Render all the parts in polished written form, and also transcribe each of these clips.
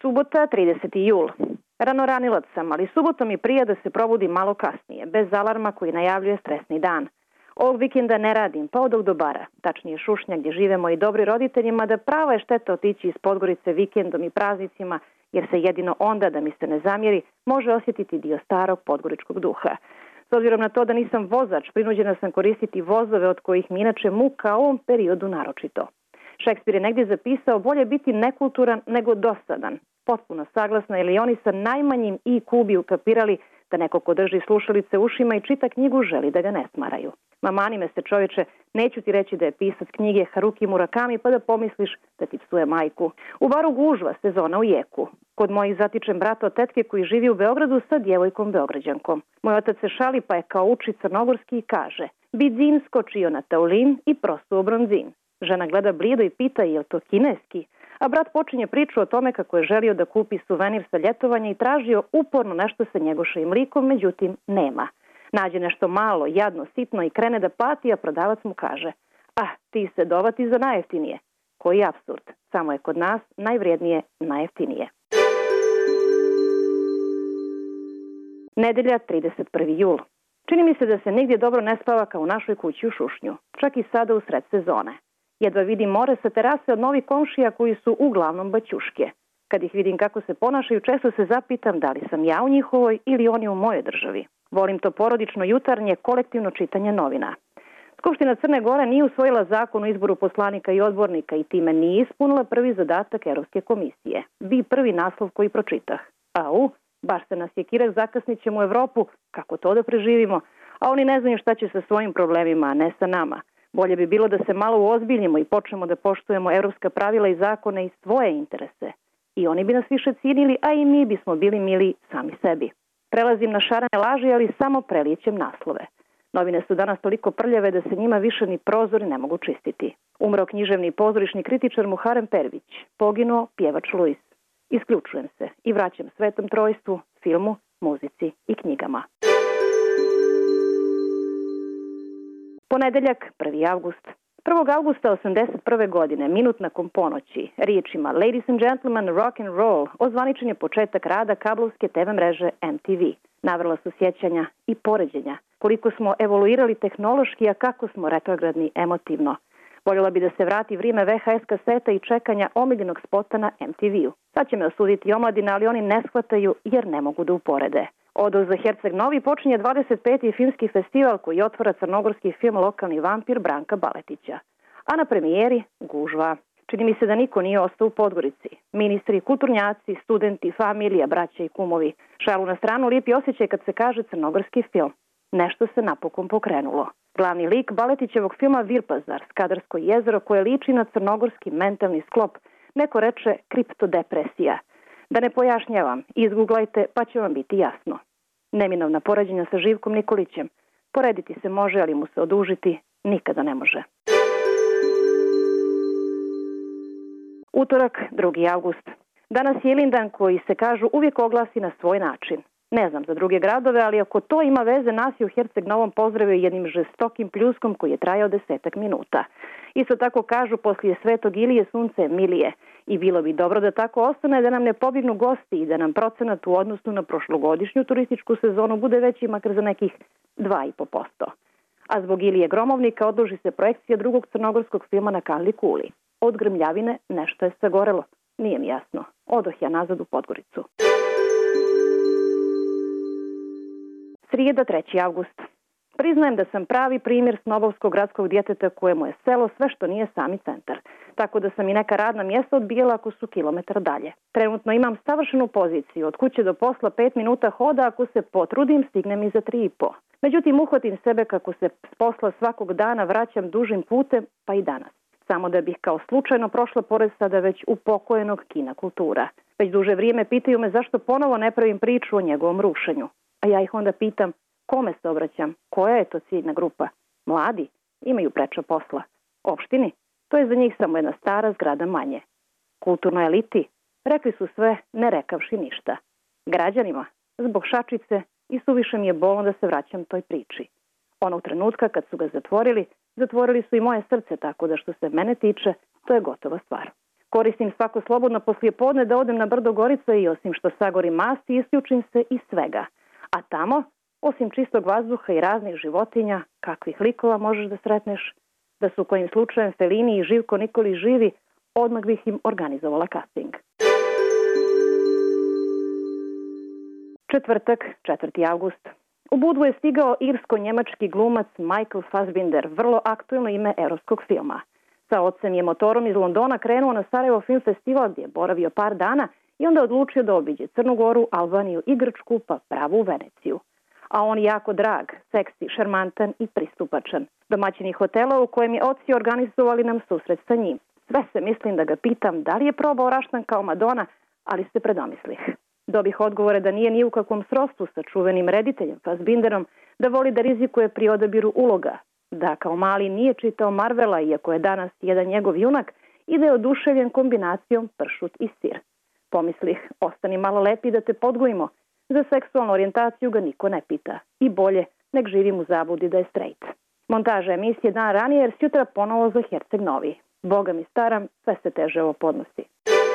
Subota, 30. jul. Ranoranilac sam, ali subotom mi prija da se probudim malo kasnije, bez alarma koji najavljuje stresni dan. Ovog vikenda ne radim, pa odog do bara, tačnije Šušnja gdje žive moji dobri roditeljima, da prava je šteta otići iz Podgorice vikendom i praznicima, jer se jedino onda, da mi se ne zamjeri, može osjetiti dio starog podgoričkog duha. S obzirom na to da nisam vozač, prinuđena sam koristiti vozove od kojih mi inače muka u ovom periodu naročito. Šekspir je negdje zapisao: bolje biti nekulturan nego dosadan. Potpuno saglasna, jer i oni sa najmanjim IQ bi ukapirali da neko ko drži slušalice ušima i čita knjigu želi da ga ne smaraju. Mamani me se, čovječe, neću ti reći da je pisac knjige Haruki Murakami pa da pomisliš da ti psuje majku. U baru gužva, sezona u jeku. Kod mojih zatičem brata od tetke koji živi u Beogradu sa djevojkom Beograđankom. Moj otac se šali pa je kao uči crnogorski i kaže: Bidzin skočio na taulin i prosuo bronzin. Žena gleda blido i pita: je li to kineski? A brat počinje priču o tome kako je želio da kupi suvenir sa ljetovanja i tražio uporno nešto sa njegošim likom, međutim nema. Nađe nešto malo, jadno, sitno i krene da pati, a prodavac mu kaže: ti se dovati za najjeftinije. Koji apsurd, samo je kod nas najvrijednije najjeftinije. Nedelja, 31. jul. Čini mi se da se nigdje dobro ne spava kao u našoj kući u Šušnju, čak i sada u sred sezone. Jedva vidim more sa terase od novih komšija koji su uglavnom baćuške. Kad ih vidim kako se ponašaju, često se zapitam da li sam ja u njihovoj ili oni u mojoj državi. Volim to porodično jutarnje kolektivno čitanje novina. Skupština Crne Gore nije usvojila zakon o izboru poslanika i odbornika i time nije ispunila prvi zadatak Evropske komisije. Bi prvi naslov koji pročitah. Baš se nas je Kirak, zakasnit ćemo u Evropu, kako to da preživimo, a oni ne znaju šta će sa svojim problemima, a ne sa nama. Bolje bi bilo da se malo uozbiljimo i počnemo da poštujemo evropska pravila i zakone i svoje interese. I oni bi nas više cijenili, a i mi bismo bili mili sami sebi. Prelazim na šarene laži, ali samo prelijećem naslove. Novine su danas toliko prljave da se njima više ni prozori ne mogu čistiti. Umro književni i pozorišni kritičar Muharem Pervić. Poginuo pjevač Luis. Isključujem se i vraćam Svetom Trojstvu, filmu, muzici i knjigama. Ponedeljak, 1. avgust. 1. avgusta 1981. godine, minut nakon ponoći, riječima Ladies and Gentlemen, Rock and Roll, ozvaničen je početak rada kablovske TV mreže MTV. Navrla su sjećanja i poređenja. Koliko smo evoluirali tehnološki, a kako smo retrogradni emotivno. Voljela bi da se vrati vrijeme VHS kaseta i čekanja omiljenog spota na MTV-u. Sad će me osuditi omladina, ali oni ne shvataju jer ne mogu da uporede. Odo za Herceg Novi počinje 25. filmski festival koji otvara crnogorski film Lokalni vampir Branka Baletića. A na premijeri gužva. Čini mi se da niko nije ostao u Podgorici. Ministri, kulturnjaci, studenti, familija, braća i kumovi. Šalu na stranu, lijepi osjećaj kad se kaže crnogorski film. Nešto se napokon pokrenulo. Glavni lik Baletićevog filma Virpazar, Skadarsko jezero koje liči na crnogorski mentalni sklop, neko reče kriptodepresija. Da ne pojašnjavam, izguglajte pa će vam biti jasno. Neminovna poređenja sa Živkom Nikolićem. Porediti se može, ali mu se odužiti nikada ne može. Utorak, 2. avgust. Danas je Ilindan koji se kažu uvijek oglasi na svoj način. Ne znam za druge gradove, ali ako to ima veze, nas je u Herceg Novom pozdravio jednim žestokim pljuskom koji je trajao 10 minuta. Isto tako kažu poslije Svetog Ilije sunce je milije. I bilo bi dobro da tako ostane, da nam ne pobjegnu gosti i da nam procenat u odnosu na prošlogodišnju turističku sezonu bude veći makar za nekih 2,5%. A zbog Ilije Gromovnika odloži se projekcija drugog crnogorskog filma na Kanli Kuli. Od grmljavine nešto je sagorelo. Nije mi jasno. Odoh ja nazad u Podgoricu. Srijeda, 3. avgust. Priznajem da sam pravi primjer snobovskog gradskog djeteta kojemu je selo sve što nije sami centar. Tako da sam i neka radna mjesta odbijala ako su kilometar dalje. Trenutno imam savršenu poziciju. Od kuće do posla 5 minuta hoda, ako se potrudim stignem i za 3,5. Međutim, uhvatim sebe kako se s posla svakog dana vraćam dužim putem, pa i danas. Samo da bih kao slučajno prošla pored sada već upokojenog Kina Kultura. Već duže vrijeme pitaju me zašto ponovo ne pravim priču o njegovom rušenju. A ja ih onda pitam, kome se obraćam? Koja je to ciljna grupa? Mladi? Imaju preča posla. Opštini? To je za njih samo jedna stara zgrada manje. Kulturnoj eliti? Rekli su sve, ne rekavši ništa. Građanima? Zbog šačice i suviše mi je bolno da se vraćam toj priči. Onog trenutka kad su ga zatvorili su i moje srce, tako da što se mene tiče, to je gotova stvar. Koristim svako slobodno poslijepodne da odem na brdo Gorica i osim što sagorim masti, isključim se iz svega. A tamo, osim čistog vazduha i raznih životinja, kakvih likova možeš da sretneš, da su kojim slučajem Felini i Živko Nikolić živi, odmah bih im organizovala casting. Četvrtak, 4. avgust. U Budvu je stigao irsko-njemački glumac Michael Fassbinder, vrlo aktuelno ime evropskog filma. Sa ocem je motorom iz Londona krenuo na Sarajevo Film Festival gdje je boravio par dana i onda odlučio da obiđe Crnu Goru, Albaniju i Grčku pa pravu Veneciju. A on je jako drag, seksi, šarmantan i pristupačan. Domaćini hotela u kojem je oci organizovali nam susret sa njim. Sve se mislim da ga pitam da li je probao raštan kao Madonna, ali se predomislih. Dobih odgovore da nije ni u kakvom srodstvu sa čuvenim rediteljem Fassbinderom, da voli da rizikuje pri odabiru uloga, da kao mali nije čitao Marvela, iako je danas jedan njegov junak, i da je oduševljen kombinacijom pršut i sir. Pomislih, ostani malo lepi da te podgojimo. Za seksualnu orijentaciju ga niko ne pita. I bolje, nek živim u zabludi da je straight. Montaža emisije dan ranije jer sjutra ponovo za Herceg Novi. Boga mi staram, sve se teže ovo podnosi.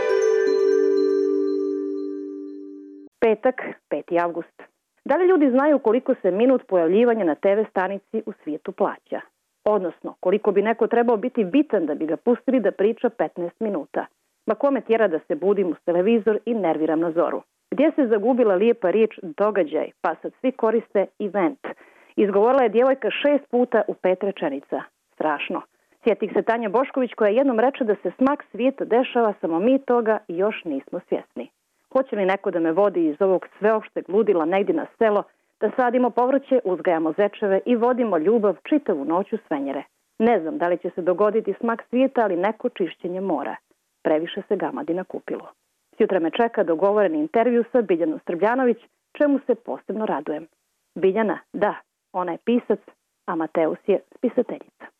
Petak, 5. avgust. Da li ljudi znaju koliko se minut pojavljivanja na TV stanici u svijetu plaća? Odnosno, koliko bi neko trebao biti bitan da bi ga pustili da priča 15 minuta? Ma kome tjera da se budim uz televizor i nerviram na zoru? Gdje se zagubila lijepa riječ događaj, pa sad svi koriste event? Izgovorila je djevojka 6 puta u 5 rečenica. Strašno. Sjetih se Tanja Bošković koja jednom reče da se smak svijeta dešava, samo mi toga i još nismo svjesni. Hoće li neko da me vodi iz ovog sveopšteg ludila negdje na selo, da sadimo povrće, uzgajamo zečeve i vodimo ljubav čitavu noć u Svenjere? Ne znam da li će se dogoditi smak svijeta, ali neko čišćenje mora. Previše se gamadi nakupilo. Sjutra me čeka dogovoreni intervju sa Biljanom Srbljanović, čemu se posebno radujem. Biljana, da, ona je pisac, a Mateus je spisateljica.